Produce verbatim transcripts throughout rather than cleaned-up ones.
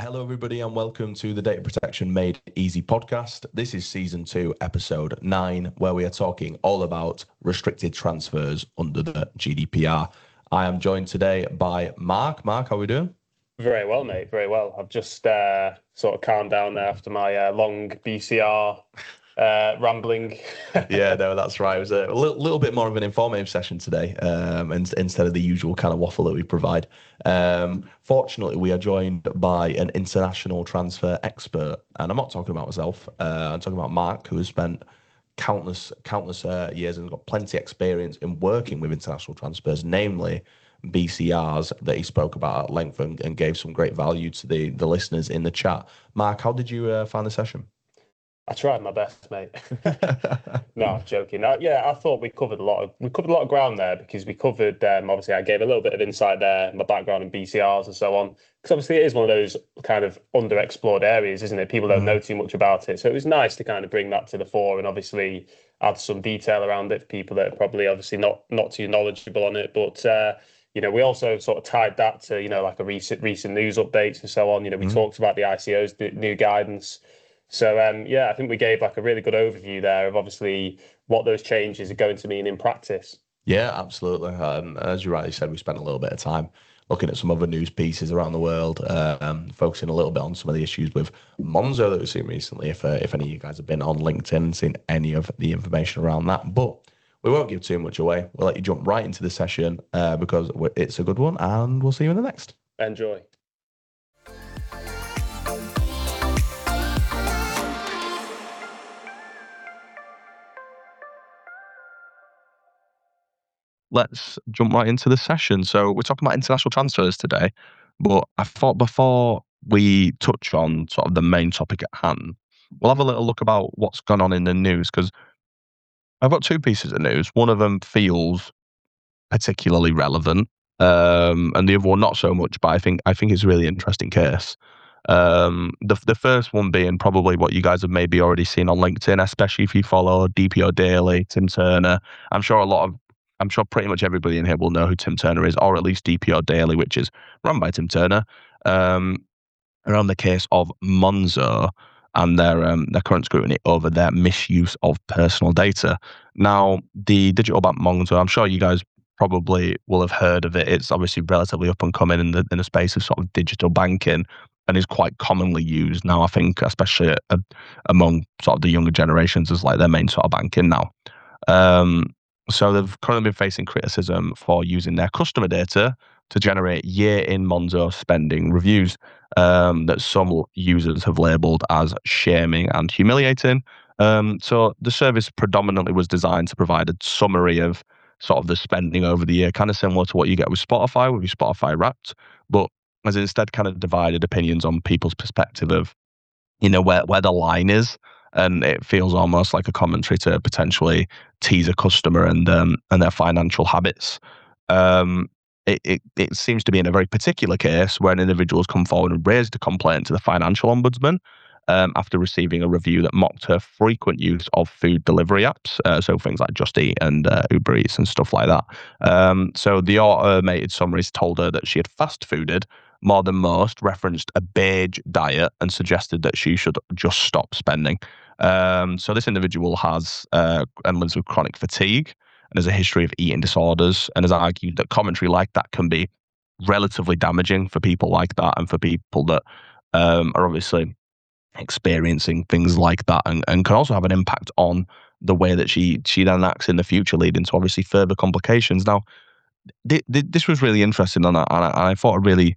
Hello, everybody, and welcome to the Data Protection Made Easy podcast. This is season two, episode nine, where we are talking all about restricted transfers under the G D P R. I am joined today by Mark. Mark, how are we doing? Very well, mate. Very well. I've just uh, sort of calmed down there after my uh, long B C R uh, rambling. Yeah, no, that's right. It was a little, little bit more of an informative session today, um, and, instead of the usual kind of waffle that we provide. Um, fortunately, we are joined by an international transfer expert, and I'm not talking about myself. Uh, I'm talking about Mark, who has spent countless, countless uh, years and got plenty of experience in working with international transfers, namely B C Rs that he spoke about at length and, and gave some great value to the the listeners in the chat. Mark, how did you uh, find the session? I tried my best, mate. No, I'm joking. Uh, yeah, I thought we covered a lot of we covered a lot of ground there because we covered um, obviously I gave a little bit of insight there, my background in B C Rs and so on. Because obviously it is one of those kind of underexplored areas, isn't it? People don't know too much about it, so it was nice to kind of bring that to the fore and obviously add some detail around it for people that are probably obviously not not too knowledgeable on it, but. Uh, You know, we also sort of tied that to, you know, like a recent recent news updates and so on. You know, we Mm. talked about the I C O's new guidance. So, um, yeah, I think we gave like a really good overview there of obviously what those changes are going to mean in practice. Yeah, absolutely. Um, as you rightly said, we spent a little bit of time looking at some other news pieces around the world, uh, um, focusing a little bit on some of the issues with Monzo that we've seen recently. If uh, if any of you guys have been on LinkedIn and seen any of the information around that, but we won't give too much away. We'll let you jump right into the session uh, because it's a good one, and we'll see you in the next. Enjoy. Let's jump right into the session. So we're talking about international transfers today, but I thought before we touch on sort of the main topic at hand, we'll have a little look about what's gone on in the news because I've got two pieces of news. One of them feels particularly relevant, um, and the other one not so much. But I think I think it's a really interesting case. Um, the the first one being probably what you guys have maybe already seen on LinkedIn, especially if you follow D P O Daily, Tim Turner. I'm sure a lot of I'm sure pretty much everybody in here will know who Tim Turner is, or at least D P O Daily, which is run by Tim Turner, um, around the case of Monzo and their um, their current scrutiny over their misuse of personal data. Now, the digital bank Monzo, I'm sure you guys probably will have heard of it. It's obviously relatively up and coming in the in the space of sort of digital banking and is quite commonly used now. I think, especially uh, among sort of the younger generations, as like their main sort of banking now. Um, so they've currently been facing criticism for using their customer data to generate year-in Monzo spending reviews um, that some users have labelled as shaming and humiliating. Um, so the service predominantly was designed to provide a summary of sort of the spending over the year, kind of similar to what you get with Spotify, with your Spotify Wrapped, but has instead kind of divided opinions on people's perspective of, you know, where, where the line is. And it feels almost like a commentary to potentially tease a customer and um, and their financial habits. Um, it, it, it seems to be in a very particular case where an individual has come forward and raised a complaint to the financial ombudsman um, after receiving a review that mocked her frequent use of food delivery apps, uh, so things like Just Eat and uh, Uber Eats and stuff like that. Um, so the automated summaries told her that she had fast fooded more than most, referenced a beige diet, and suggested that she should just stop spending. Um, so this individual has uh, and lives with chronic fatigue and has a history of eating disorders, and has argued that commentary like that can be relatively damaging for people like that and for people that um, are obviously experiencing things like that, and, and can also have an impact on the way that she she then acts in the future, leading to obviously further complications. Now, th- th- this was really interesting, and I, and I, I thought a really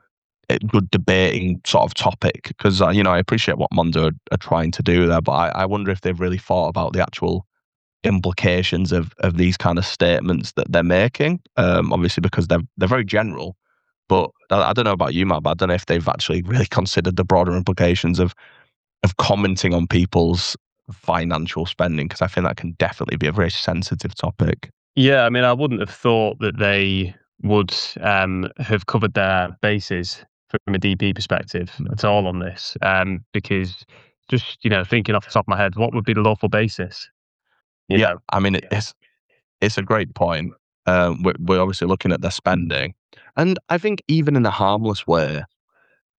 a good debating sort of topic because uh, you know I appreciate what Monzo are, are trying to do there, but I, I wonder if they've really thought about the actual implications of of these kind of statements that they're making. Um, obviously, because they're they're very general, but I, I don't know about you, Matt, but I don't know if they've actually really considered the broader implications of of commenting on people's financial spending, because I think that can definitely be a very sensitive topic. Yeah, I mean, I wouldn't have thought that they would um, have covered their bases from a D P perspective No. at all on this, um, because just, you know, thinking off the top of my head, what would be the lawful basis? You Yeah, know, I mean, it's it's a great point. Um, we're, we're obviously looking at their spending, and I think even in a harmless way,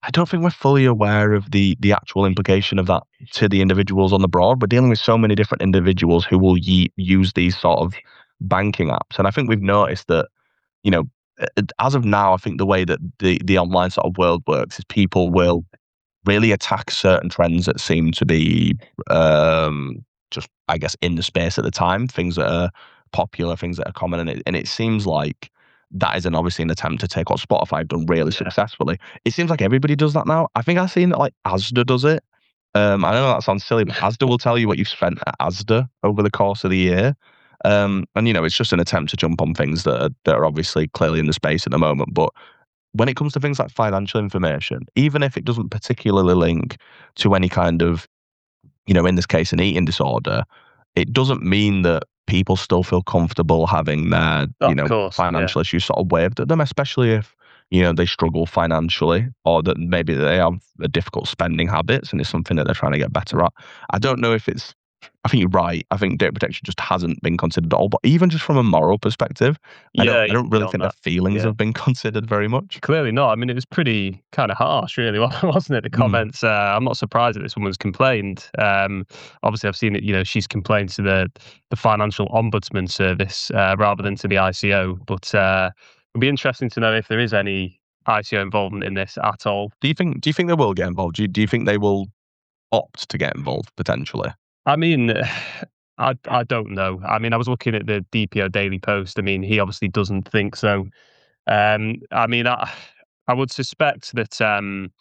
I don't think we're fully aware of the the actual implication of that to the individuals on the broad. We're dealing with so many different individuals who will ye- use these sort of banking apps, and I think we've noticed that, you know, uh, as of now, I think the way that the the online sort of world works is people will really attack certain trends that seem to be um, just, I guess, in the space at the time, things that are popular, things that are common, and it, and it seems like that is an obviously an attempt to take what Spotify have done really Yeah. successfully. It seems like everybody does that now. I think I've seen that like Asda does it. Um, I know that sounds silly, but Asda will tell you what you've spent at Asda over the course of the year. Um, and you know, it's just an attempt to jump on things that are, that are obviously clearly in the space at the moment. But when it comes to things like financial information, even if it doesn't particularly link to any kind of, you know, in this case, an eating disorder, it doesn't mean that people still feel comfortable having their, you Of know, course, yeah. financial issues sort of waved at them, especially if, you know, they struggle financially or that maybe they have a difficult spending habits and it's something that they're trying to get better at. I don't know if it's, I think you're right. I think data protection just hasn't been considered at all. But even just from a moral perspective, I don't, Yeah, I don't really beyond think their that. feelings Yeah. have been considered very much. Clearly not. I mean, it was pretty kind of harsh, really, wasn't it? The Mm. comments. Uh, I'm not surprised that this woman's complained. Um, obviously, I've seen it. You know, she's complained to the the Financial Ombudsman Service uh, rather than to the I C O. But uh, it'll be interesting to know if there is any I C O involvement in this at all. Do you think? Do you think they will get involved? Do you, do you think they will opt to get involved potentially? I mean, I I don't know. I mean, I was looking at the D P O Daily Post. I mean, he obviously doesn't think so. Um, I mean, I I would suspect that. Um,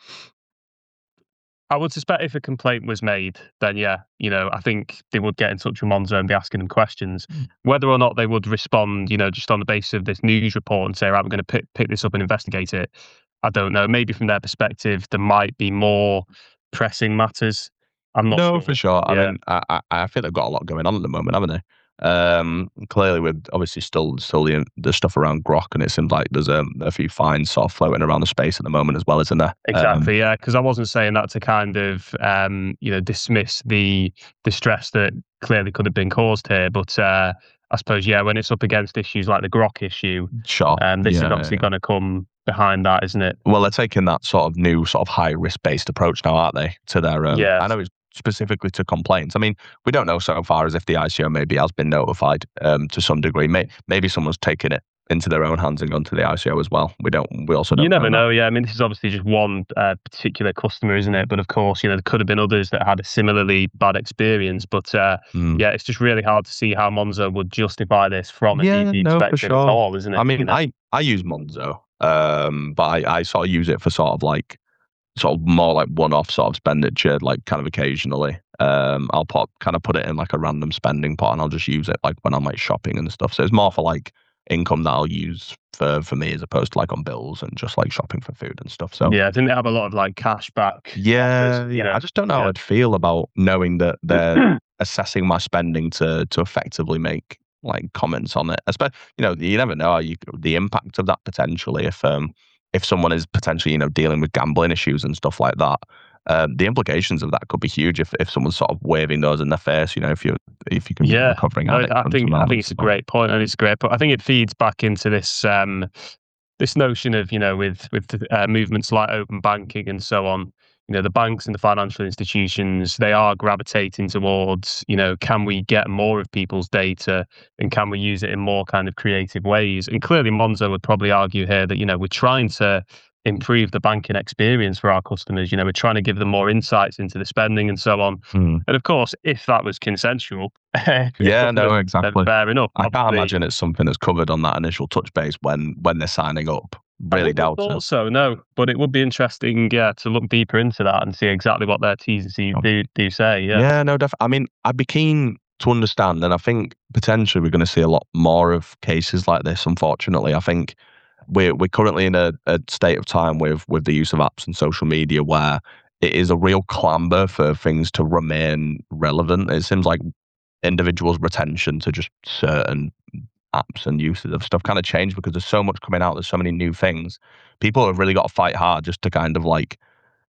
I would suspect if a complaint was made, then yeah, you know, I think they would get in touch with Monzo and be asking them questions. Whether or not they would respond, you know, just on the basis of this news report and say, right, I'm going to pick pick this up and investigate it. I don't know. Maybe from their perspective, there might be more pressing matters. I'm not No, sure. for sure. I Yeah, mean, I, I I think they've got a lot going on at the moment, haven't they? Um, clearly, with obviously still still the the stuff around Grok, and it seems like there's um, a few fines sort of floating around the space at the moment as well, isn't there? Um, exactly. Yeah, because I wasn't saying that to kind of, um, you know, dismiss the distress that clearly could have been caused here, but uh, I suppose yeah, when it's up against issues like the Grok issue, sure. um, this is Yeah, obviously yeah. going to come behind that, isn't it? Well, they're taking that sort of new sort of high risk based approach now, aren't they? To their, um, Yeah. I know it's specifically to complaints. I mean, we don't know so far as if the I C O maybe has been notified um, to some degree. May, maybe someone's taken it into their own hands and gone to the I C O as well. We don't. We also don't. You never that. know. Yeah, I mean, this is obviously just one uh, particular customer, isn't it? But of course, you know, there could have been others that had a similarly bad experience. But uh, Mm. yeah, it's just really hard to see how Monzo would justify this from a Yeah, D P no, for perspective at sure. all, isn't it? I mean, You know? I I use Monzo, um, but I, I sort of use it for sort of like sort of more like one-off sort of expenditure, like kind of occasionally. Um, I'll put kind of put it in like a random spending pot, and I'll just use it like when I'm like shopping and stuff. So it's more for like income that I'll use for for me as opposed to like on bills and just like shopping for food and stuff. So Yeah, didn't they have a lot of like cash back yeah, offers, you yeah. know? I just don't know how Yeah. I'd feel about knowing that they're assessing my spending to to effectively make like comments on it. Especially, you know, you never know how you, the impact of that potentially if um if someone is potentially, you know, dealing with gambling issues and stuff like that. Um, the implications of that could be huge if, if someone's sort of waving those in their face. You know, if you if you can be a Yeah, recovering I, addict I from think some I of think that it's a stuff. great point, and it's great. But I think it feeds back into this um, this notion of, you know, with with uh, movements like open banking and so on. You know, the banks and the financial institutions, they are gravitating towards, you know, can we get more of people's data and can we use it in more kind of creative ways? And clearly, Monzo would probably argue here that, you know, we're trying to improve the banking experience for our customers. You know, we're trying to give them more insights into the spending and so on. Mm. And of course, if that was consensual, if it Yeah, wasn't, no, then exactly. fair enough. I can't Obviously, imagine it's something that's covered on that initial touch base when when they're signing up. I Really wouldn't have doubt it. thought so, no. But it would be interesting, yeah, to look deeper into that and see exactly what their T's and C's Oh. do, do say. Yeah. Yeah, no, definitely. I mean, I'd be keen to understand, and I think potentially we're going to see a lot more of cases like this. Unfortunately, I think we're we're currently in a, a state of time with with the use of apps and social media where it is a real clamber for things to remain relevant. It seems like individuals' retention to just certain apps and uses of stuff kind of change because there's so much coming out. There's so many new things. People have really got to fight hard just to kind of like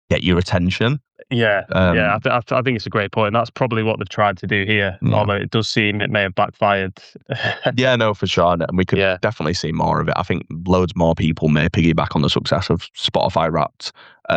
get your attention. Yeah, Um, yeah, I, th- I, th- I think it's a great point. That's probably what they've tried to do here, yeah. although it does seem it may have backfired. Yeah, no, for sure. And we could Yeah. definitely see more of it. I think loads more people may piggyback on the success of Spotify Wrapped.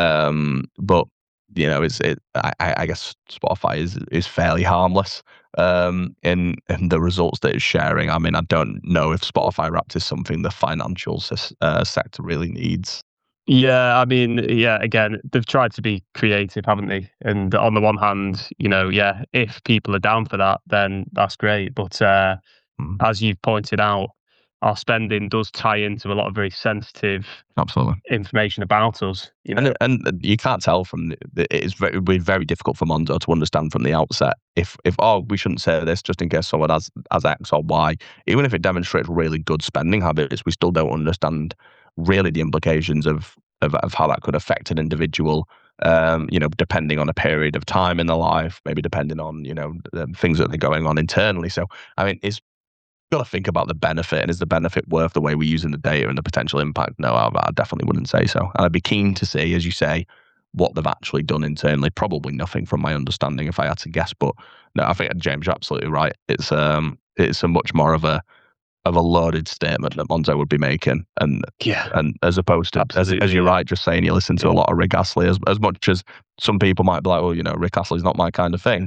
Um, but you know, it's it. I, I guess Spotify is is fairly harmless um, in in the results that it's sharing. I mean, I don't know if Spotify Wrapped is something the financial ses- uh, sector really needs. Yeah, I mean, yeah, again, they've tried to be creative, haven't they? And on the one hand, you know, yeah, if people are down for that, then that's great. But uh, Mm. as you've pointed out, our spending does tie into a lot of very sensitive Absolutely. information about us. You know? And and you can't tell from the, the- it's very, it'd be very difficult for Monzo to understand from the outset if if oh we shouldn't say this just in case someone has has X or Y. Even if it demonstrates really good spending habits, we still don't understand really the implications of of, of how that could affect an individual. Um, you know, depending on a period of time in their life, maybe depending on you know the things that are going on internally. So I mean, it's got to think about the benefit, and is the benefit worth the way we're using the data and the potential impact? No, I, I definitely wouldn't say so. And I'd be keen to see, as you say, what they've actually done internally. Probably nothing from my understanding, if I had to guess. But no, I think James, you're absolutely right. It's um, it's a much more of a of a loaded statement that Monzo would be making, and Yeah, and as opposed to as, as you're yeah. right, just saying you listen to Yeah. a lot of Rick Astley, as as much as some people might be like, well, you know, Rick Astley's not my kind of thing.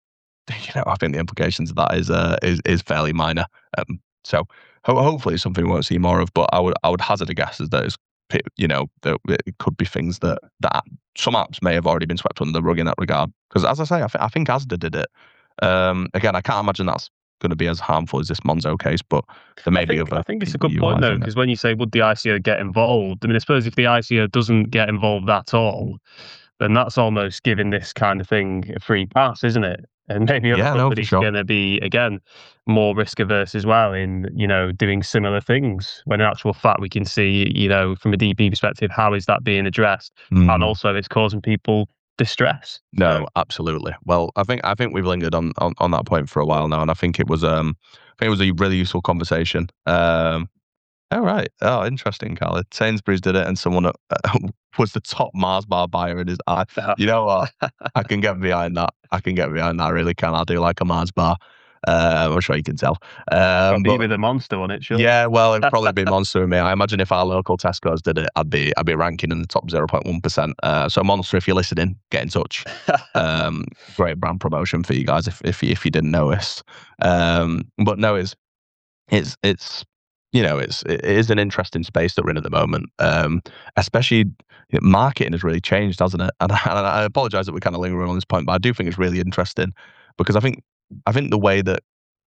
You know, I think the implications of that is uh, is is fairly minor. Um, so ho- hopefully it's something we won't see more of. But I would I would hazard a guess is that it's, pi- you know that it could be things that that some apps may have already been swept under the rug in that regard. Because as I say, I, th- I think Asda did it. Um, again, I can't imagine that's going to be as harmful as this Monzo case, but there may I be think, other. I think it's a people good point though, utilising it. because when you say would the I C O get involved, I mean, I suppose if the I C O doesn't get involved at all, then that's almost giving this kind of thing a free pass, isn't it? And maybe other Yeah, no, for companies sure. are going to be again more risk averse as well in you know doing similar things. When in actual fact, we can see you know from a D P perspective how is that being addressed, and Mm. also it's causing people distress. No, So, absolutely. Well, I think I think we've lingered on, on, on that point for a while now, and I think it was um I think it was a really useful conversation. Um, oh right, oh interesting, Khaled. Sainsbury's did it, and someone uh, was the top Mars bar buyer in his eye. uh, You know what? I can get behind that. I can get behind that. I really can. I do like a Mars bar. Uh, I'm sure you can tell. Um, be but with a monster on it, sure. yeah, well, it'd probably be Monster with me. I imagine if our local Tesco's did it, I'd be I'd be ranking in the top zero point one percent. Uh, so Monster, if you're listening, get in touch. Um, great brand promotion for you guys if if you, if you didn't notice. Um, but no, it's it's it's you know it's it is an interesting space that we're in at the moment. Um, especially marketing has really changed, hasn't it? And, I- and I apologize that we're kind of lingering on this point, but I do think it's really interesting because I think I think the way that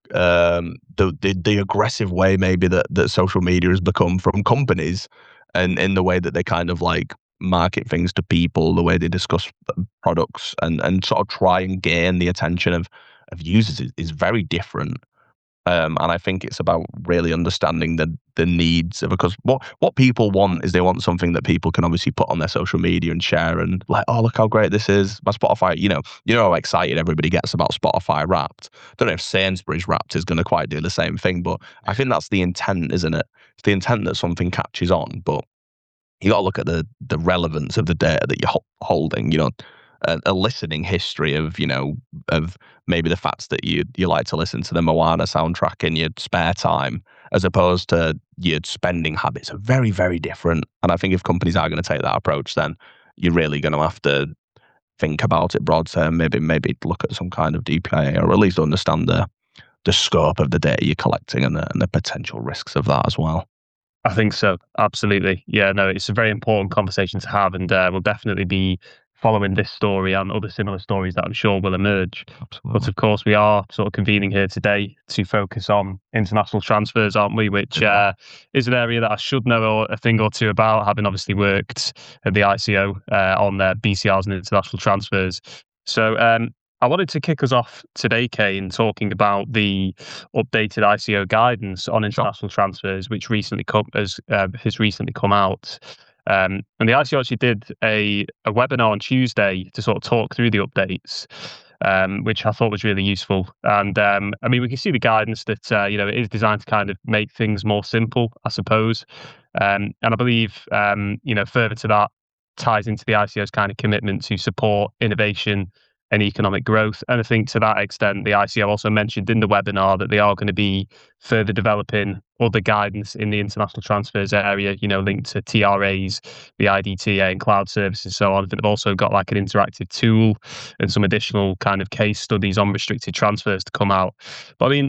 um, the, the the aggressive way maybe that that social media has become from companies, and in the way that they kind of like market things to people, the way they discuss products, and and sort of try and gain the attention of of users is, is very different. Um, and I think it's about really understanding the the needs of, because what what people want is they want something that people can obviously put on their social media and share, and like, oh, look how great this is, my Spotify. You know, you know how excited everybody gets about Spotify Wrapped. Don't know if Sainsbury's Wrapped is going to quite do the same thing, but I think that's the intent, isn't it? It's the intent that something catches on, but you got to look at the the relevance of the data that you're ho- holding. You know, a, a listening history of you know of maybe the fact that you you like to listen to the Moana soundtrack in your spare time, as opposed to your spending habits, are very very different. And I think if companies are going to take that approach, then you're really going to have to think about it broad term. Maybe maybe look at some kind of D P I A, or at least understand the the scope of the data you're collecting, and the and the potential risks of that as well. I think so. Absolutely. Yeah, no, it's a very important conversation to have, and uh, we'll definitely be following this story and other similar stories that I'm sure will emerge. Absolutely. But of course, we are sort of convening here today to focus on international transfers, aren't we? Which uh, is an area that I should know a thing or two about, having obviously worked at the I C O uh, on their B C Rs and international transfers. So, um, I wanted to kick us off today, Kane, talking about the updated I C O guidance on international transfers, which recently come, has uh, has recently come out. Um, and the I C O actually did a, a webinar on Tuesday to sort of talk through the updates, um, which I thought was really useful. And um, I mean, we can see the guidance that uh, you know it is designed to kind of make things more simple, I suppose. Um, and I believe um, you know further to that, ties into the I C O's kind of commitment to support innovation and economic growth. And I think to that extent, the I C O also mentioned in the webinar that they are going to be further developing other guidance in the international transfers area, you know, linked to T R As, the I D T A and cloud services and so on. They've also got like an interactive tool and some additional kind of case studies on restricted transfers to come out. But I mean,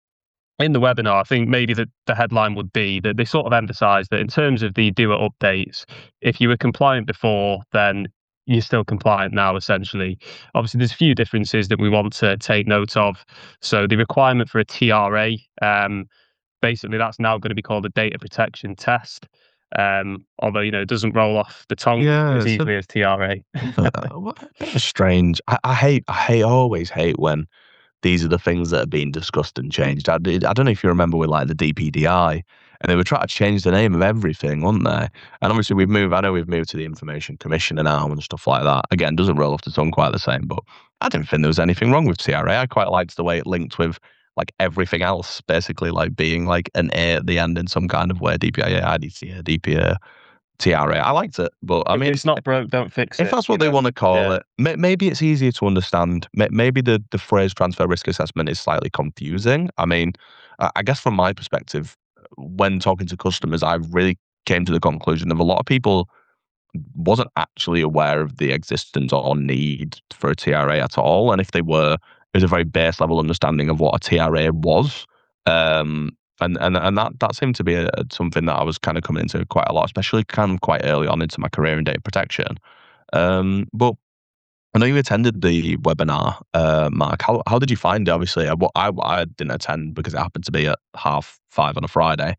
in the webinar, I think maybe the, the headline would be that they sort of emphasise that in terms of the D U A updates, if you were compliant before, then you're still compliant now, essentially. Obviously, there's a few differences that we want to take note of. So the requirement for a T R A, um, basically that's now going to be called a data protection test. Um, although, you know, it doesn't roll off the tongue Yeah, as it's a- easily as T R A. Uh, what a bit of strange. I, I hate. I hate. I always hate when these are the things that are being discussed and changed. I, did, I don't know if you remember with like the D P D I, and they were trying to change the name of everything, weren't they? And obviously we've moved. I know we've moved to the Information Commissioner now and stuff like that. Again, doesn't roll off the tongue quite the same, but I didn't think there was anything wrong with T R A. I quite liked the way it linked with like everything else, basically like being like an A at the end in some kind of way. D P I A, I D T A, D P A. T R A. I liked it, but I If mean, it's not broke, don't fix it. if that's what you they know? want to call Yeah. it, may, maybe it's easier to understand. May, maybe the, the phrase transfer risk assessment is slightly confusing. I mean, I I guess from my perspective, when talking to customers, I really came to the conclusion of a lot of people wasn't actually aware of the existence or need for a T R A at all. And if they were, it was a very base level understanding of what a T R A was. Um, and and and that that seemed to be a, something that I was kind of coming into quite a lot, especially kind of quite early on into my career in data protection. Um, but I know you attended the webinar, uh, Mark. How how did you find it? Obviously, I, I I didn't attend because it happened to be at half five on a Friday.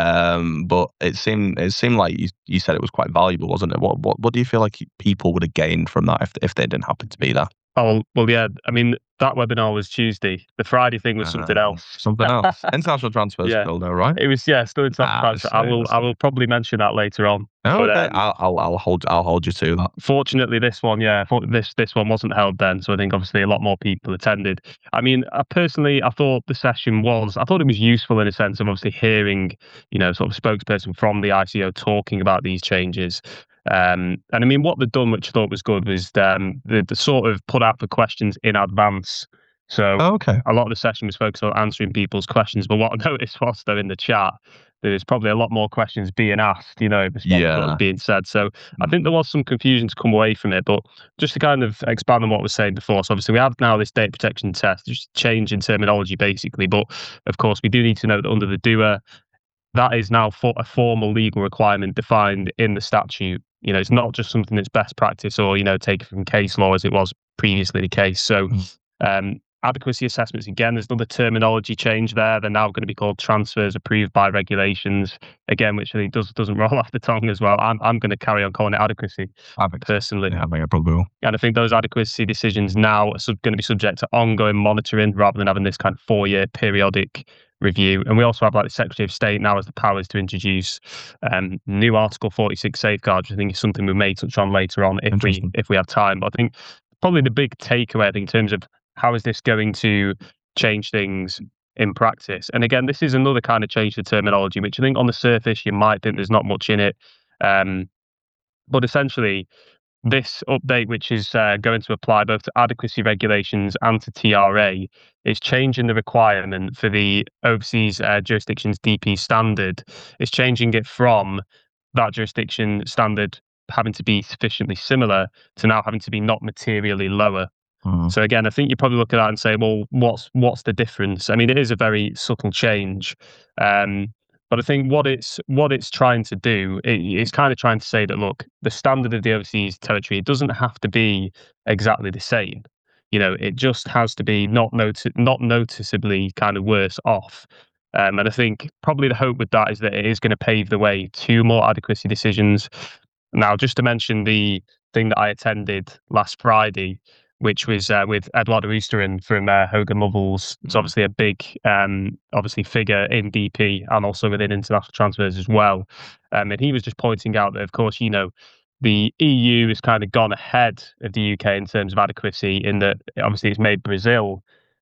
Um, but it seemed it seemed like you, you said it was quite valuable, wasn't it? What what what do you feel like people would have gained from that if if they didn't happen to be there? Oh, well, yeah. I mean, that webinar was Tuesday. The Friday thing was something Uh, else. Something else. International transfers Yeah. still though, right? It was, yeah, still in top Ah, transfer. that's I it, will, that's I it. will probably mention that later on. Oh, But, okay. um, I'll, I'll I'll hold I'll hold you to that. Fortunately, this one, yeah, for- this this one wasn't held then, so I think obviously a lot more people attended. I mean, I personally, I thought the session was, I thought it was useful in a sense of obviously hearing, you know, sort of spokesperson from the I C O talking about these changes. Um, and I mean, what they've done, which I thought was good, was um, the, the sort of put out the questions in advance. So Oh, okay. a lot of the session was focused on answering people's questions. But what I noticed was, though, in the chat, there's probably a lot more questions being asked, you know, in response to what Yeah. was being said. So I think there was some confusion to come away from it. But just to kind of expand on what I was saying before, so obviously we have now this data protection test, just change in terminology basically. But of course, we do need to note that under the D U A, that is now for a formal legal requirement defined in the statute. You know, it's not just something that's best practice or, you know, taken from case law as it was previously the case. So um, adequacy assessments, again, there's another terminology change there. They're now going to be called transfers approved by regulations, again, which I think does, doesn't roll off the tongue as well. I'm, I'm going to carry on calling it adequacy I think so. personally. Yeah, I think I probably will. And I think those adequacy decisions now are sub- going to be subject to ongoing monitoring rather than having this kind of four-year periodic review. And we also have like the Secretary of State now has the powers to introduce um, new Article forty-six safeguards, which I think is something we may touch on later on if we Interesting. if we have time. But I think probably the big takeaway, I think, in terms of how is this going to change things in practice. And again, this is another kind of change to terminology, which I think on the surface you might think there's not much in it. Um, but essentially, this update, which is uh, going to apply both to adequacy regulations and to T R A, is changing the requirement for the overseas uh, jurisdiction's D P standard. It's changing it from that jurisdiction standard having to be sufficiently similar to now having to be not materially lower. Mhm. So again, I think you probably look at that and say, well, what's what's the difference? I mean, it is a very subtle change. Um, but I think what it's what it's trying to do, it, it's kind of trying to say that look, the standard of the overseas territory, it doesn't have to be exactly the same. You know, it just has to be not noti- not noticeably kind of worse off. Um, and I think probably the hope with that is that it is going to pave the way to more adequacy decisions. Now, just to mention the thing that I attended last Friday, which was uh, with Eduardo Oosterin from uh, Hogan Lovells. It's Mhm. obviously a big, um, obviously figure in D P and also within international transfers as well. Um, and he was just pointing out that, of course, you know, the E U has kind of gone ahead of the U K in terms of adequacy, in that obviously it's made Brazil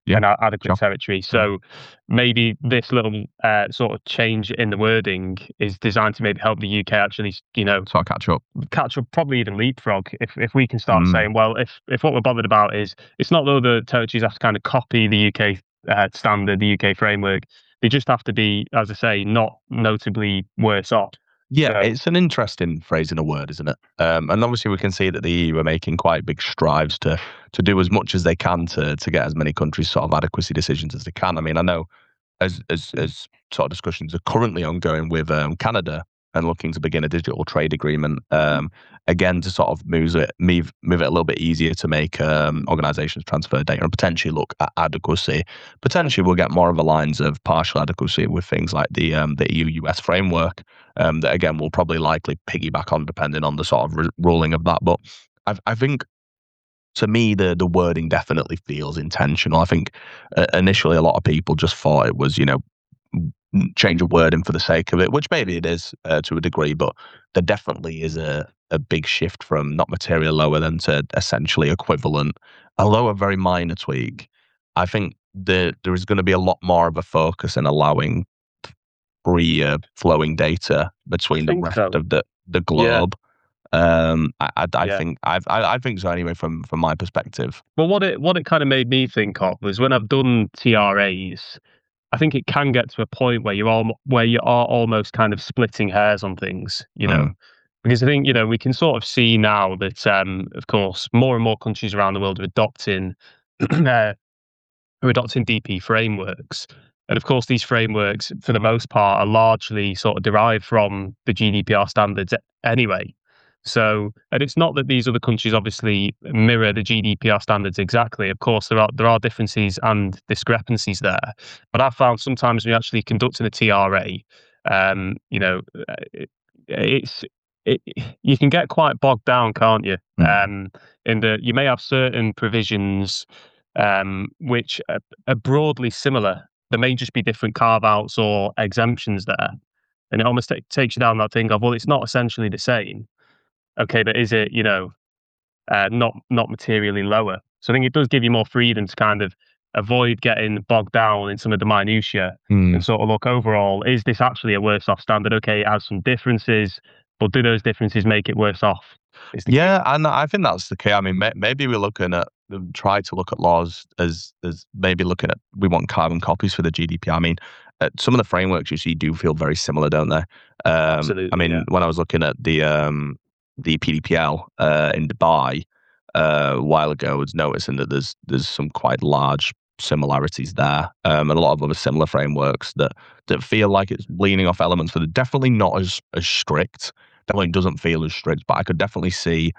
yeah. and adequate sure. territory. So maybe this little uh, sort of change in the wording is designed to maybe help the U K actually, you know, sort of catch up, catch up, probably even leapfrog. If if we can start Mm. saying, well, if if what we're bothered about is, it's not though the territories have to kind of copy the U K uh, standard, the U K framework. They just have to be, as I say, not notably worse off. Yeah, So, it's an interesting phrase in a word, isn't it? Um, and obviously, we can see that the E U are making quite big strides to to do as much as they can to to get as many countries sort of adequacy decisions as they can. I mean, I know as as as sort of discussions are currently ongoing with um, Canada and looking to begin a digital trade agreement, um, again to sort of move it move move it a little bit easier to make um, organisations transfer data and potentially look at adequacy. Potentially, we'll get more of a lines of partial adequacy with things like the um, the E U U S framework. Um, that again will probably likely piggyback on depending on the sort of r- ruling of that. But I, I think to me the the wording definitely feels intentional. I think uh, initially a lot of people just thought it was, you know, change a wording for the sake of it, which maybe it is uh, to a degree, but there definitely is a a big shift from not material lower than to essentially equivalent. Although a very minor tweak, I think the, there is going to be a lot more of a focus in allowing free uh, flowing data between the rest so. of the the Yeah. globe. Um, I, I, I Yeah. think I, I I think so anyway. From from my perspective. Well, what it what it kind of made me think of was when I've done T R As, I think it can get to a point where you're all where you are almost kind of splitting hairs on things, you know. Mm. Because I think, you know, we can sort of see now that, um, of course, more and more countries around the world are adopting uh, are adopting D P frameworks. And of course, these frameworks, for the most part, are largely sort of derived from the G D P R standards anyway. So, and it's not that these other countries obviously mirror the G D P R standards exactly. Of course, there are there are differences and discrepancies there. But I've found sometimes when you're actually conducting a T R A, um, you know, uh, it, it's it, you can get quite bogged down, can't you? Mm. Um, in that you may have certain provisions um, which are, are broadly similar. There may just be different carve outs or exemptions there. And it almost t- takes you down that thing of, well, it's not essentially the same. Okay, but is it, you know, uh, not not materially lower? So I think it does give you more freedom to kind of avoid getting bogged down in some of the minutiae Mm. and sort of look overall, is this actually a worse off standard? Okay, it has some differences, but do those differences make it worse off? Is the Yeah, and I think that's the key. I mean, may, maybe we're looking at try to look at laws as as maybe looking at we want carbon copies for the G D P. I mean, uh, some of the frameworks you see do feel very similar, don't they? Um, Absolutely, I mean, yeah. when I was looking at the um, the P D P L uh, in Dubai uh, a while ago, I was noticing that there's there's some quite large similarities there, um, and a lot of other similar frameworks that that feel like it's leaning off elements that are definitely not as as strict. Definitely doesn't feel as strict, but I could definitely see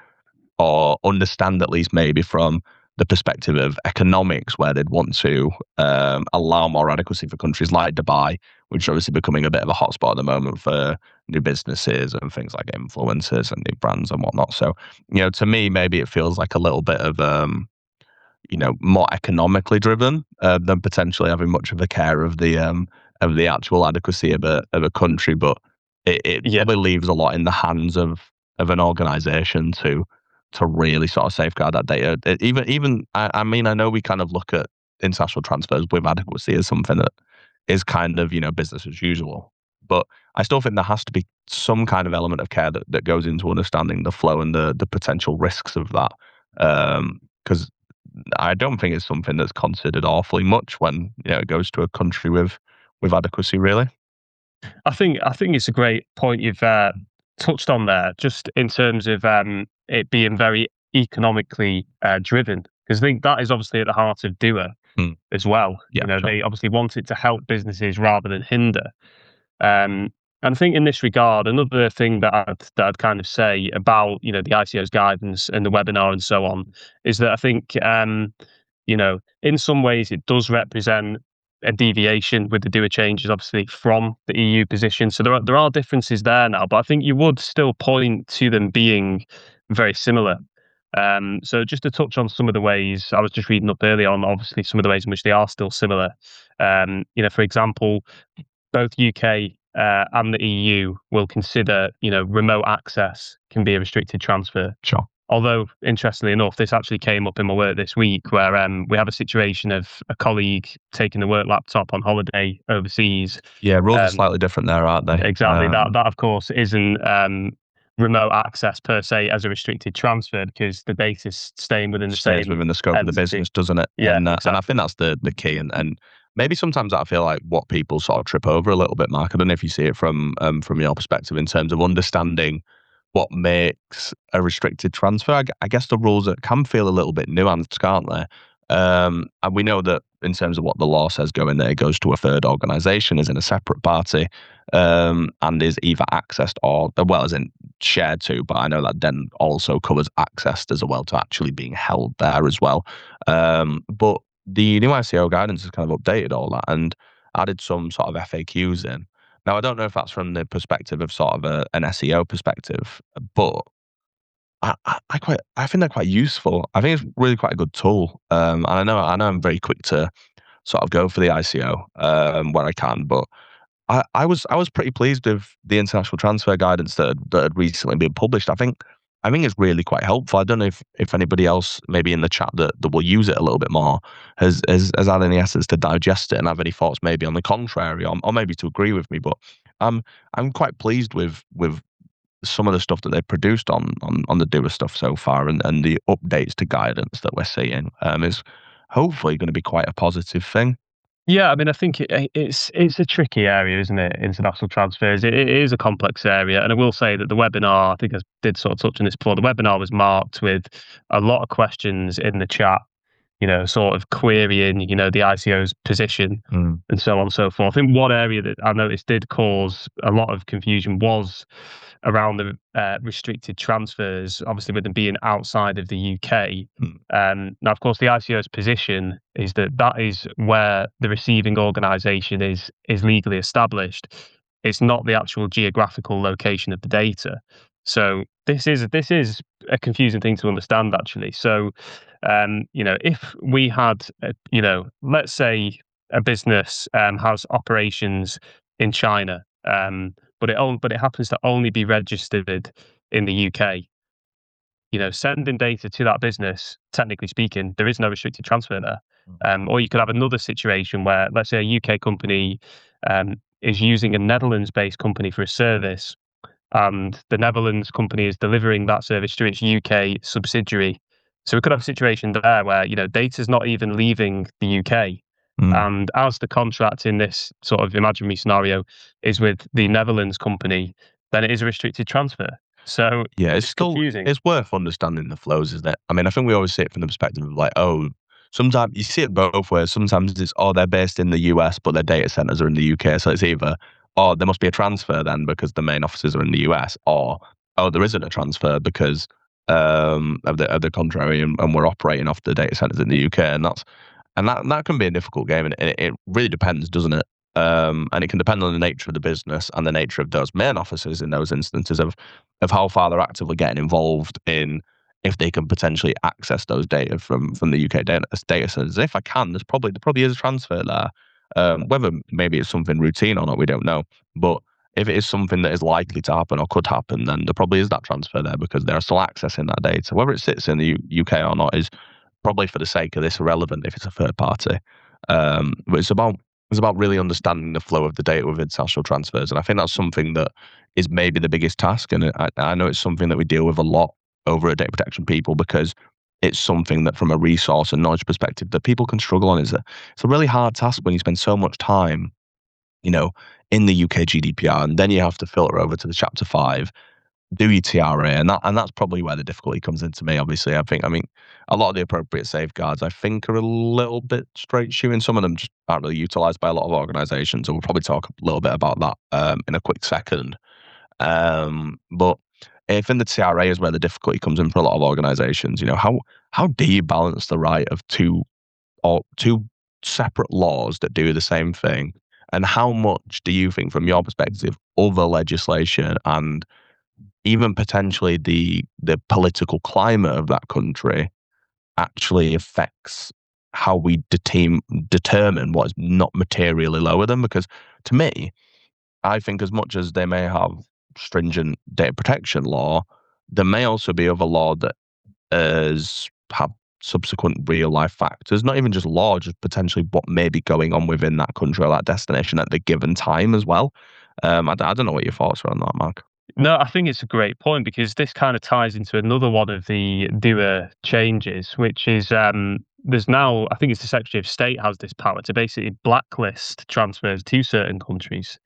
or understand at least maybe from the perspective of economics where they'd want to um, allow more adequacy for countries like Dubai, which are obviously becoming a bit of a hotspot at the moment for new businesses and things like influencers and new brands and whatnot. So, you know, to me, maybe it feels like a little bit of, um, you know, more economically driven uh, than potentially having much of a care of the um, of the actual adequacy of a of a country. But it, it Yeah. probably leaves a lot in the hands of of an organisation to to really sort of safeguard that data. It, even even I, I mean, I know we kind of look at international transfers with adequacy as something that is kind of, you know, business as usual. But I still think there has to be some kind of element of care that, that goes into understanding the flow and the the potential risks of that. Because I don't think it's something that's considered awfully much when, you know, it goes to a country with with adequacy, really. I think I think it's a great point you've uh, touched on there, just in terms of um, it being very economically uh, driven, because I think that is obviously at the heart of D U A Mm. as well. Yeah, You know, sure. they obviously want it to help businesses rather than hinder. Um, and I think in this regard, another thing that I'd, that I'd kind of say about, you know, the I C O's guidance and the webinar and so on is that I think, um, you know, in some ways it does represent a deviation with the D U A changes, obviously, from the E U position. So there are there are differences there now, but I think you would still point to them being very similar. Um, so just to touch on some of the ways, I was just reading up earlier on, obviously, some of the ways in which they are still similar. Um, you know, for example, both U K uh, and the E U will consider, you know, remote access can be a restricted transfer. Sure. although, interestingly enough, this actually came up in my work this week where um, we have a situation of a colleague taking the work laptop on holiday overseas. Yeah, rules um, are slightly different there, aren't they? Exactly. Um, that, that of course, isn't um, remote access per se as a restricted transfer because the data is staying within the stays same within the scope entity. of the business, doesn't it? Yeah, and, uh, exactly. and I think that's the the key. And, and maybe sometimes I feel like what people sort of trip over a little bit, Mark. I don't know if you see it from um, from your perspective in terms of understanding what makes a restricted transfer. I, I guess the rules that can feel a little bit nuanced, can't they? Um, and we know that in terms of what the law says going there, it goes to a third organisation, is in a separate party, um, and is either accessed or, well, as in shared to, but I know that then also covers accessed as well to actually being held there as well. Um, but the new I C O guidance has kind of updated all that and added some sort of F A Qs in. Now, I don't know if that's from the perspective of sort of a, an S E O perspective, but I, I, I quite I think they're quite useful. I think it's really quite a good tool. Um, and I know I know I'm very quick to sort of go for the I C O um, where I can, but I, I was I was pretty pleased with the international transfer guidance that had, that had recently been published. I think I think it's really quite helpful. I don't know if, if anybody else maybe in the chat that, that will use it a little bit more has, has has had any essence to digest it and have any thoughts maybe on the contrary or, or maybe to agree with me. But I'm I'm quite pleased with with some of the stuff that they've produced on on, on the doer stuff so far and, and the updates to guidance that we're seeing um, is hopefully going to be quite a positive thing. Yeah, I mean, I think it, it's it's a tricky area, isn't it? International transfers. It, it is a complex area, and I will say that the webinar, I think I did sort of touch on this before. The webinar was marked with a lot of questions in the chat, you know, sort of querying, you know, the I C O's position Mm. and so on and so forth. I think one area that I noticed did cause a lot of confusion was around the uh, restricted transfers, obviously with them being outside of the U K. Mm. Um, now, of course, the I C O's position is that that is where the receiving organisation is is legally established. It's not the actual geographical location of the data. So this is this is a confusing thing to understand, actually. So, um, you know, if we had, uh, you know, let's say a business um, has operations in China, um, but it only, but it happens to only be registered in the U K. You know, sending data to that business, technically speaking, there is no restricted transfer there. Um, or you could have another situation where, let's say, a U K company um, is using a Netherlands-based company for a service, and the Netherlands company is delivering that service to its U K subsidiary. So we could have a situation there where, you know, data is not even leaving the U K. Mm. And as the contract in this sort of imaginary scenario is with the Netherlands company, then it is a restricted transfer. So Yeah, it's, it's still confusing. it's worth understanding the flows, isn't it? I mean, I think we always see it from the perspective of like, oh, sometimes you see it both ways. Sometimes it's, oh, they're based in the U S, but their data centers are in the U K. So it's either, oh, there must be a transfer then because the main offices are in the U S, or oh, there isn't a transfer because um, of the of the contrary, and, and we're operating off the data centers in the U K, and that's and that that can be a difficult game, and it, it really depends, doesn't it? Um, and it can depend on the nature of the business and the nature of those main offices in those instances of of how far they're actively getting involved in if they can potentially access those data from from the U K data, data centers. If I can, there's probably there probably is a transfer there. Um, whether maybe it's something routine or not, we don't know. But if it is something that is likely to happen or could happen, then there probably is that transfer there because they're still accessing that data. Whether it sits in the U- UK or not is probably, for the sake of this, irrelevant if it's a third party. Um, but it's about it's about really understanding the flow of the data with international transfers, and I think that's something that is maybe the biggest task. And I, I know it's something that we deal with a lot over at Data Protection People because it's something that, from a resource and knowledge perspective, that people can struggle on. Is a it's a really hard task when you spend so much time, you know, in the U K G D P R, and then you have to filter over to the Chapter Five, do your T R A, and that and that's probably where the difficulty comes into me. Obviously, I think I mean a lot of the appropriate safeguards I think are a little bit straight shooting. Some of them just aren't really utilised by a lot of organisations, and we'll probably talk a little bit about that um, in a quick second. Um, but if in the T R A is where the difficulty comes in for a lot of organisations, you know, how how do you balance the right of two or two separate laws that do the same thing, and how much do you think, from your perspective, other legislation and even potentially the the political climate of that country actually affects how we detem- determine what is not materially lower than? Because to me, I think as much as they may have stringent data protection law, there may also be other law that as have subsequent real life factors, not even just law, just potentially what may be going on within that country or that destination at the given time as well. Um, I, d- I don't know what your thoughts are on that, Mark. No, I think it's a great point because this kind of ties into another one of the D U A changes, which is um, there's now, I think it's the Secretary of State has this power to basically blacklist transfers to certain countries.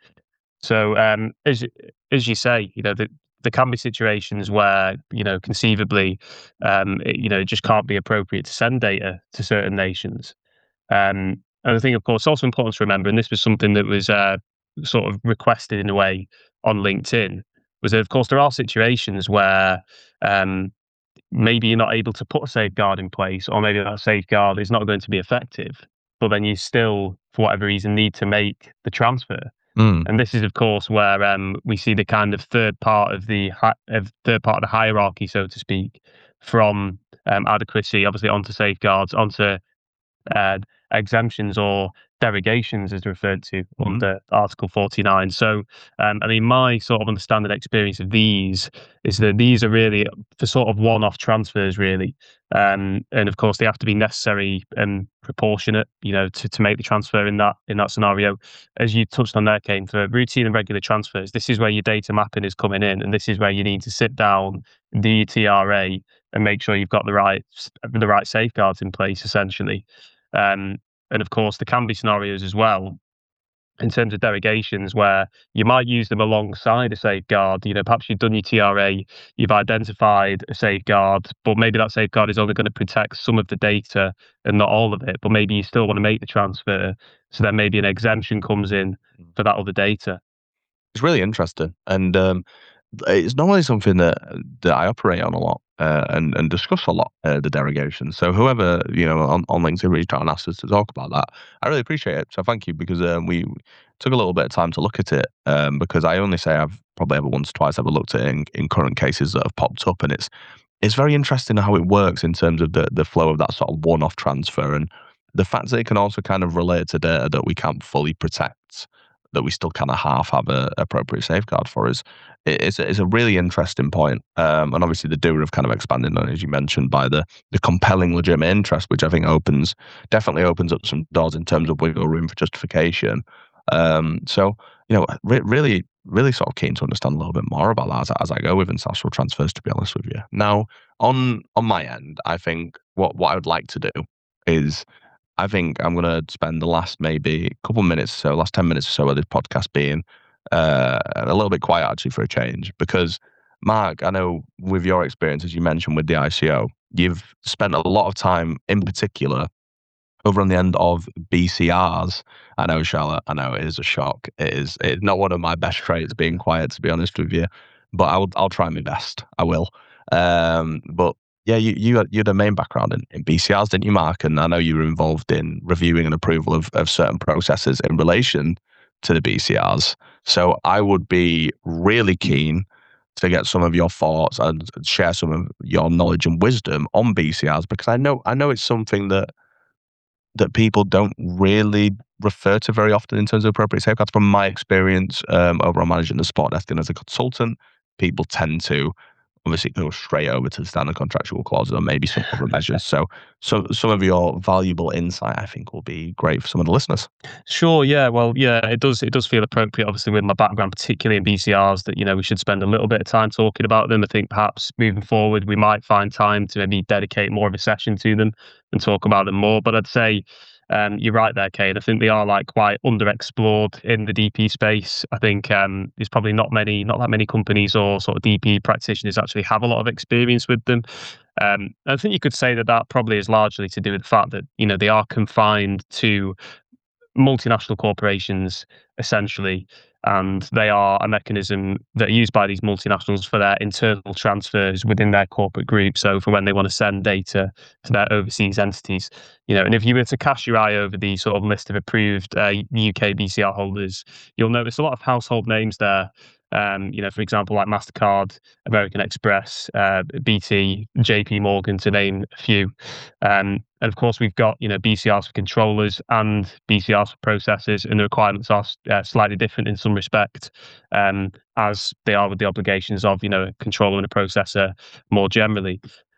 So um, as as you say, you know, the, there can be situations where you know conceivably, um, it, you know, it just can't be appropriate to send data to certain nations. Um, and I think, of course, it's also important to remember, and this was something that was uh, sort of requested in a way on LinkedIn, was that, of course, there are situations where um, maybe you're not able to put a safeguard in place, or maybe that safeguard is not going to be effective, but then you still, for whatever reason, need to make the transfer. Mm. And this is, of course, where um, we see the kind of third part of the hi- of third part of the hierarchy, so to speak, from um, adequacy, obviously, onto safeguards, onto uh, exemptions or derogations, as referred to Mhm. under Article forty-nine. So, um, I mean, my sort of understanding experience of these is that these are really for sort of one-off transfers, really, um, and of course they have to be necessary and proportionate, you know, to, to make the transfer in that in that scenario. As you touched on there, Kane, for routine and regular transfers, this is where your data mapping is coming in, and this is where you need to sit down, do your T R A, and make sure you've got the right the right safeguards in place, essentially. Um, and of course, there can be scenarios as well in terms of derogations where you might use them alongside a safeguard. You know, perhaps you've done your T R A, you've identified a safeguard, but maybe that safeguard is only going to protect some of the data and not all of it. But maybe you still want to make the transfer, so then maybe an exemption comes in for that other data. It's really interesting, and um, it's not really something that that I operate on a lot uh, and and discuss a lot. Uh, the derogation. So whoever you know on, on LinkedIn reached out and asked us to talk about that, I really appreciate it. So thank you because um, we took a little bit of time to look at it. Um, because I only say I've probably ever once or twice ever looked at it in, in current cases that have popped up, and it's it's very interesting how it works in terms of the the flow of that sort of one off transfer and the fact that it can also kind of relate to data that we can't fully protect, that we still kind of half have a appropriate safeguard for us. It's a, it's a really interesting point. Um, and obviously the D U A have kind of expanded on it, as you mentioned, by the the compelling legitimate interest, which I think opens definitely opens up some doors in terms of wiggle room for justification. Um, so you know, re- really, really sort of keen to understand a little bit more about that as, I- as I go with international transfers. To be honest with you, now on on my end, I think what what I would like to do is I think I'm going to spend the last maybe couple minutes, so last ten minutes or so of this podcast being uh, a little bit quiet actually for a change. Because, Mark, I know with your experience, as you mentioned with the I C O, you've spent a lot of time in particular over on the end of B C Rs. I know, Charlotte, I know it is a shock. It is it's not one of my best traits being quiet, to be honest with you. But I will, I'll try my best. I will. Um, but yeah, you you had, you had a main background in, in B C Rs, didn't you, Mark? And I know you were involved in reviewing and approval of, of certain processes in relation to the B C Rs. So I would be really keen to get some of your thoughts and share some of your knowledge and wisdom on B C Rs, because I know I know it's something that that people don't really refer to very often in terms of appropriate safeguards. From my experience um, over on managing the sport desk and as a consultant, people tend to obviously go straight over to the standard contractual clauses or maybe some other measures. So, so some of your valuable insight, I think, will be great for some of the listeners. Sure. Yeah. Well, yeah, it does. It does feel appropriate, obviously, with my background, particularly in B C Rs, that you know we should spend a little bit of time talking about them. I think perhaps moving forward, we might find time to maybe dedicate more of a session to them and talk about them more. But I'd say um, you're right there, Kane. I think they are like quite underexplored in the D P space. I think um, there's probably not many, not that many companies or sort of D P practitioners actually have a lot of experience with them. Um, I think you could say that that probably is largely to do with the fact that you know they are confined to multinational corporations essentially, and they are a mechanism that are used by these multinationals for their internal transfers within their corporate group. So for when they want to send data to their overseas entities, you know, and if you were to cast your eye over the sort of list of approved uh, U K B C R holders, you'll notice a lot of household names there. Um, you know, for example, like MasterCard, American Express, uh, B T, J P Morgan, to name a few. Um, and of course, we've got, you know, B C Rs for controllers and B C Rs for processors, and the requirements are uh, slightly different in some respect, um, as they are with the obligations of, you know, a controller and a processor more generally.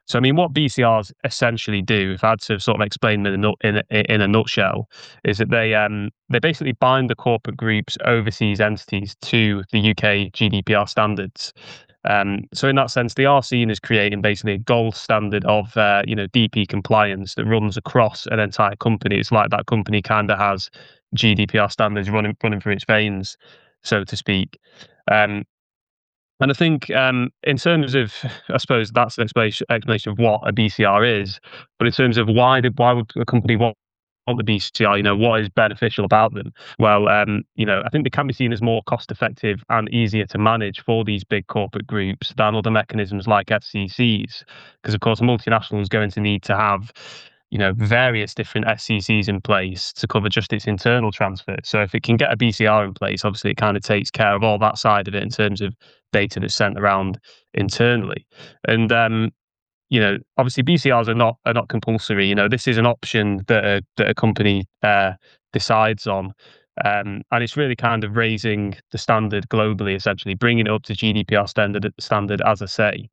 So, I mean, what B C Rs essentially do, if I had to sort of explain them in a, nut- in a, in a nutshell, is that they um, they basically bind the corporate group's overseas entities to the U K G D P R standards. Um, so, in that sense, they are seen as creating basically a gold standard of uh, you know D P compliance that runs across an entire company. It's like that company kind of has G D P R standards running running through its veins, so to speak. Um, and I think um, in terms of, I suppose that's an explanation, explanation of what a B C R is. But in terms of why did why would a company want, want the B C R, you know, what is beneficial about them? Well, um, you know, I think they can be seen as more cost effective and easier to manage for these big corporate groups than other mechanisms like F C Cs. Because of course, a multinational is going to need to have, you know, various different S C Cs in place to cover just its internal transfer. So if it can get a B C R in place, obviously it kind of takes care of all that side of it in terms of data that's sent around internally. And um, you know, obviously B C Rs are not are not compulsory. You know, this is an option that a, that a company uh, decides on. Um, and it's really kind of raising the standard globally, essentially bringing it up to G D P R standard standard, as I say.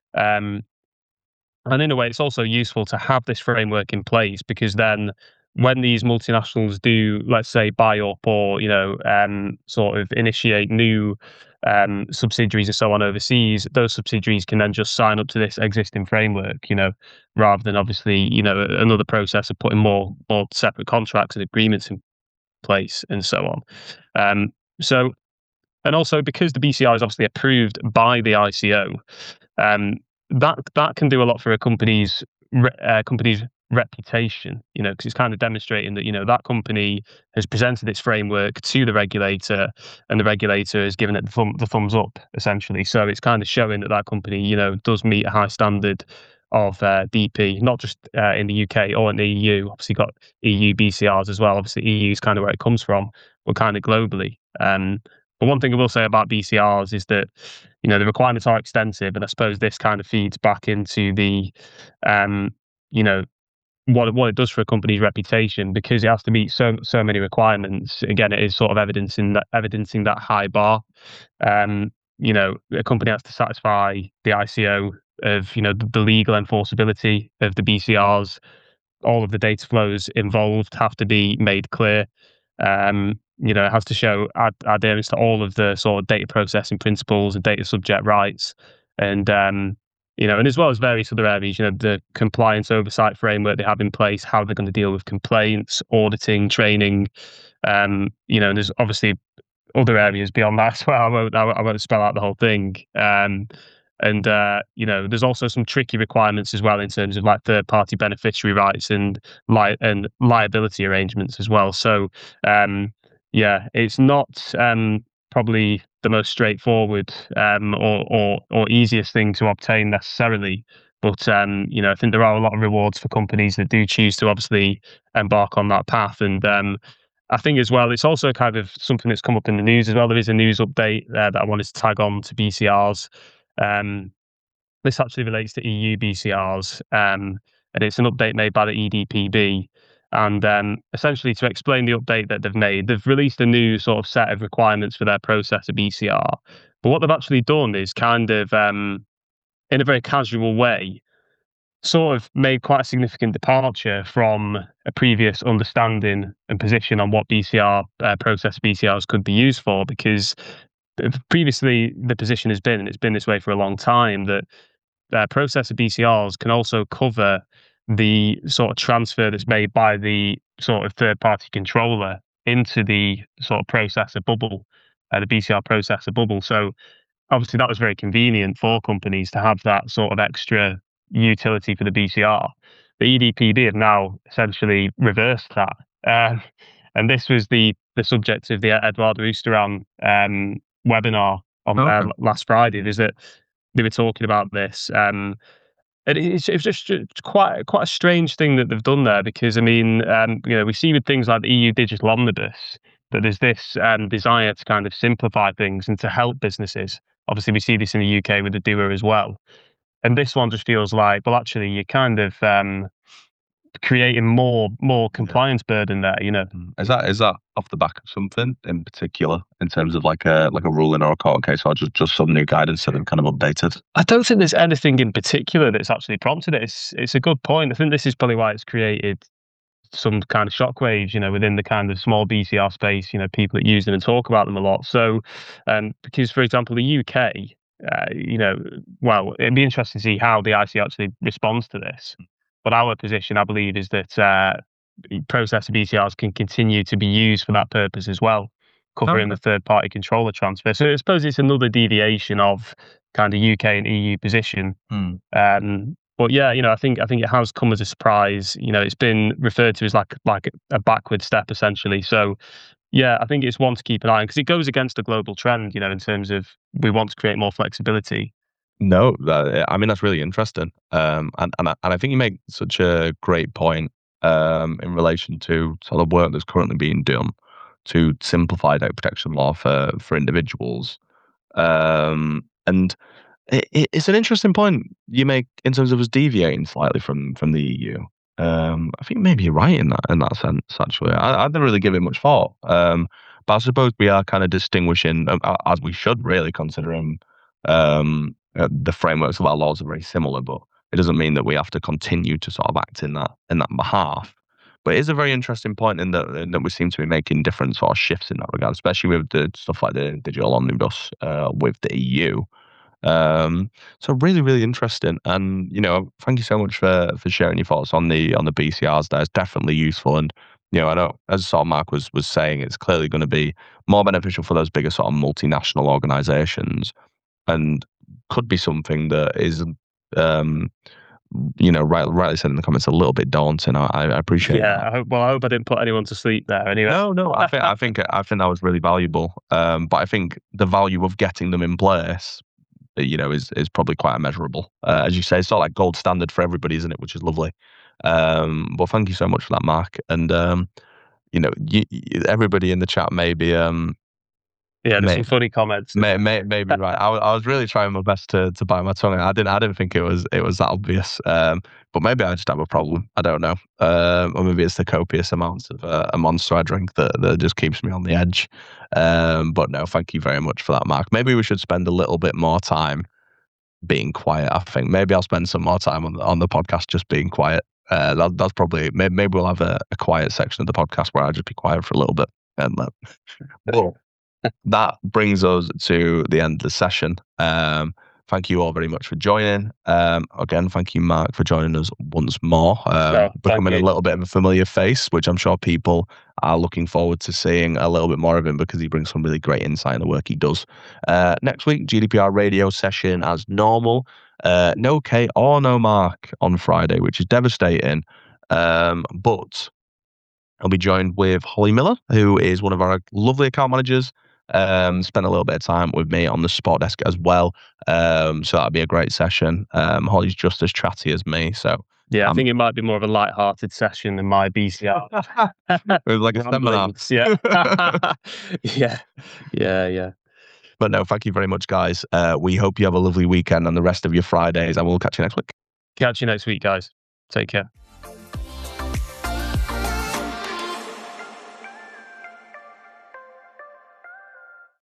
Um, and in a way, it's also useful to have this framework in place because then when these multinationals do, let's say, buy up or, you know, um, sort of initiate new um, subsidiaries and so on overseas, those subsidiaries can then just sign up to this existing framework, you know, rather than obviously, you know, another process of putting more, more separate contracts and agreements in place and so on. Um, so, and also because the B C R is obviously approved by the I C O, um, that that can do a lot for a company's re- uh, company's reputation, you know, because it's kind of demonstrating that, you know, that company has presented its framework to the regulator and the regulator has given it the, thumb, the thumbs up, essentially. So it's kind of showing that that company, you know, does meet a high standard of uh, D P, not just uh, in the U K or in the E U. Obviously, got E U B C Rs as well. Obviously, E U is kind of where it comes from, but kind of globally. Um, but one thing I will say about B C Rs is that, you know, the requirements are extensive, and I suppose this kind of feeds back into the, um, you know, what what it does for a company's reputation because it has to meet so so many requirements. Again, it is sort of evidencing that evidencing that high bar. Um, you know, a company has to satisfy the I C O of, you know, the, the legal enforceability of the B C Rs. All of the data flows involved have to be made clear. Um, you know, it has to show ad- adherence to all of the sort of data processing principles and data subject rights. And, um, you know, and as well as various other areas, you know, the compliance oversight framework they have in place, how they're going to deal with complaints, auditing, training. Um, you know, and there's obviously other areas beyond that as well. I won't, I won't spell out the whole thing. Um, and, uh, you know, there's also some tricky requirements as well in terms of like third party beneficiary rights and li- and liability arrangements as well. So, um, yeah, it's not um, probably the most straightforward um, or, or or easiest thing to obtain necessarily. But, um, you know, I think there are a lot of rewards for companies that do choose to obviously embark on that path. And um, I think as well, it's also kind of something that's come up in the news as well. There is a news update uh, that I wanted to tag on to B C Rs. Um, this actually relates to E U B C Rs, um, and it's an update made by the E D P B. And um, essentially, to explain the update that they've made, they've released a new sort of set of requirements for their process of B C R. But what they've actually done is kind of, um, in a very casual way, sort of made quite a significant departure from a previous understanding and position on what B C R uh, process B C Rs could be used for. Because previously the position has been, and it's been this way for a long time, that uh, processor B C Rs can also cover the sort of transfer that's made by the sort of third party controller into the sort of processor bubble, uh, the B C R processor bubble. So obviously that was very convenient for companies to have that sort of extra utility for the B C R. The E D P B have now essentially reversed that. Uh, and this was the the subject of the Eduardo Oosteran um, webinar on Okay. uh, last Friday. Is that they were talking about this. Um, and it's, it's just quite quite a strange thing that they've done there because I mean, um, you know, we see with things like the E U Digital Omnibus that there's this um, desire to kind of simplify things and to help businesses. Obviously, we see this in the U K with the D O A as well. And this one just feels like, well, actually, you're kind of um, creating more more compliance yeah. burden there. You know, is that is that off the back of something in particular in terms of like a like a ruling or a court case, or just just some new guidance that they've kind of updated? I don't think there's anything in particular that's actually prompted it. It's it's a good point. I think this is probably why it's created some kind of shockwaves, you know, within the kind of small B C R space. You know, people that use them and talk about them a lot. So, um, because for example, the U K. Uh, you know, well, it'd be interesting to see how the I C actually responds to this. But our position, I believe, is that uh, processor B C Rs can continue to be used for that purpose as well, covering okay. the third-party controller transfer. So I suppose it's another deviation of kind of U K and E U position. Hmm. Um, but yeah, you know, I think I think it has come as a surprise. You know, it's been referred to as like like a backward step essentially. So. Yeah, I think it's one to keep an eye on because it goes against the global trend, you know, in terms of we want to create more flexibility. No, that, I mean, that's really interesting. Um, and, and, I, and I think you make such a great point um, in relation to sort of the work that's currently being done to simplify data protection law for, for individuals. Um, and it, it's an interesting point you make in terms of us deviating slightly from, from the E U. Um, I think maybe you're right in that in that sense. Actually, I, I didn't really give it much thought. Um, but I suppose we are kind of distinguishing, uh, as we should really, considering um, uh, the frameworks of our laws are very similar. But it doesn't mean that we have to continue to sort of act in that in that behalf. But it is a very interesting point in that in that we seem to be making different sort of shifts in that regard, especially with the stuff like the digital omnibus uh, with the E U. Um, so really, really interesting. And, you know, thank you so much for, for sharing your thoughts on the, on the B C Rs there. It's definitely useful. And, you know, I know, as sort of Mark was, was saying, it's clearly going to be more beneficial for those bigger sort of multinational organizations and could be something that is, um, you know, right, rightly said in the comments, a little bit daunting. I, I appreciate yeah, that. I hope, well, I hope I didn't put anyone to sleep there anyway. No, no, I think, I think, I think that was really valuable. Um, but I think the value of getting them in place, you know, is is probably quite immeasurable. Uh, as you say, it's sort of like gold standard for everybody, isn't it? Which is lovely. Um, well, thank you so much for that, Mark. And um, you know, you, you, everybody in the chat may be um, yeah, there's may, some funny comments. May, may, maybe right. I, I was really trying my best to to bite my tongue. I didn't. I didn't think it was it was that obvious. Um, but maybe I just have a problem. I don't know. Um, or maybe it's the copious amounts of uh, a monster I drink that that just keeps me on the edge. Um, but no, thank you very much for that, Mark. Maybe we should spend a little bit more time being quiet. I think maybe I'll spend some more time on the, on the podcast just being quiet. Uh, that, that's probably maybe, maybe we'll have a, a quiet section of the podcast where I'll just be quiet for a little bit. And uh, well, that brings us to the end of the session. Um, thank you all very much for joining. Um, again, thank you, Mark, for joining us once more. Um, no, becoming a little bit of a familiar face, which I'm sure people are looking forward to seeing a little bit more of him because he brings some really great insight in the work he does. Uh, next week, G D P R radio session as normal. Uh, no Kate or no Mark on Friday, which is devastating. Um, but I'll be joined with Holly Miller, who is one of our lovely account managers. Um, spent a little bit of time with me on the sport desk as well. Um, so that'll be a great session. Um, Holly's just as chatty as me. So yeah, I um, think it might be more of a light-hearted session than my B C R. With like a seminar. Yeah. yeah. Yeah. Yeah. But no, thank you very much, guys. Uh, we hope you have a lovely weekend and the rest of your Fridays, and we'll catch you next week. Catch you next week, guys. Take care.